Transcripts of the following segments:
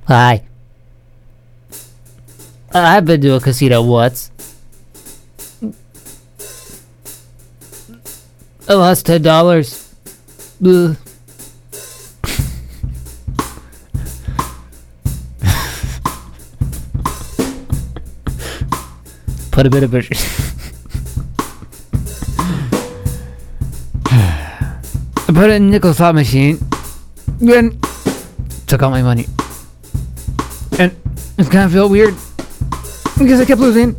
Hi. I've been to a casino once. I lost $10. Ugh. Put a bit of I put it in a nickel slot machine. Then took out my money. And it kind of felt weird. Because I kept losing.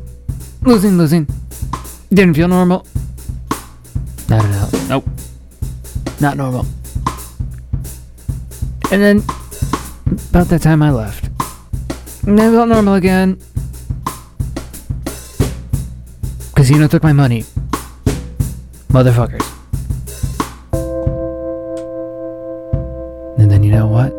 Didn't feel normal. Not at all. Nope. Not normal. And then, about that time I left. And I felt normal again. Casino took my money. Motherfuckers. And then you know what?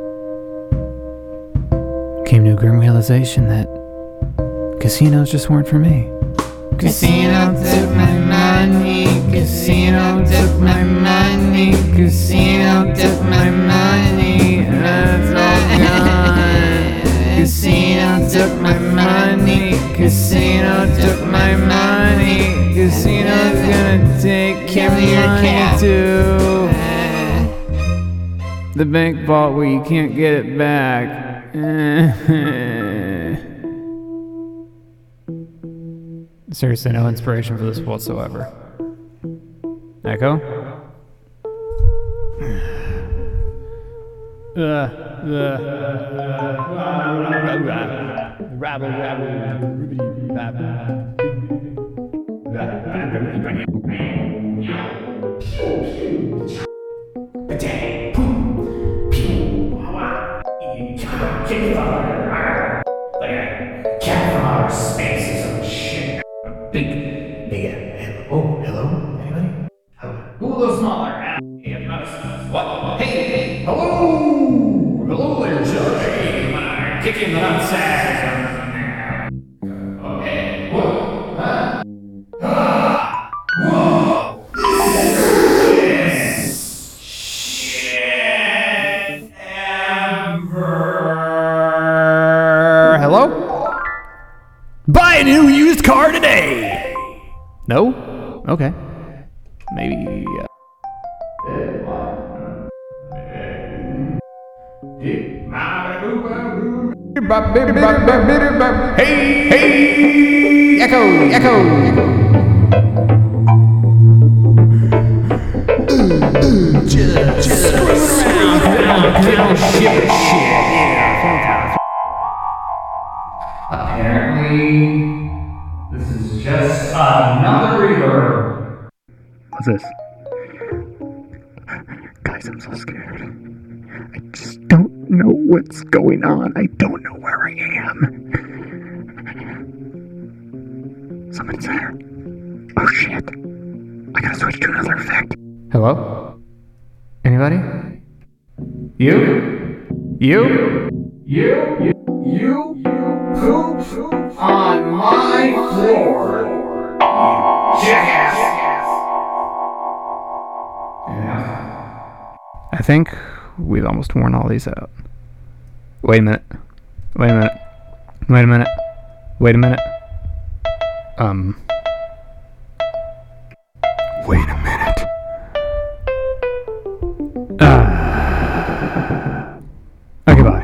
Came to a grim realization that casinos just weren't for me. Casino took my money, casino took my money, casino took my money, that's all gone. Casino took my money, casino took my money, casino's gonna take care of your money too. The bank vault where you can't get it back. Seriously, no inspiration for this whatsoever. Echo? Like a cat from outer space or some shit. Big. Oh, hello? Anybody? Move a little smaller. What? Hey! Hello! Hello there, Judge. Hey, come on. Kick you in the nutsack. Okay. Whoa. Huh? Whoa! This shit ever. Hello? Buy a new used car today! No? Okay. Maybe. Hey! Echo! Just screwing around. Shit. Apparently, this is just another reverb. What's this? Guys, I'm so scared. I just don't know what's going on. I don't know where I am. Someone's there. Oh shit. I gotta switch to another effect. Hello? Anybody? You Poop on my floor. Jackass. I think we've almost worn all these out. Wait a minute. Wait a minute. Okay, bye.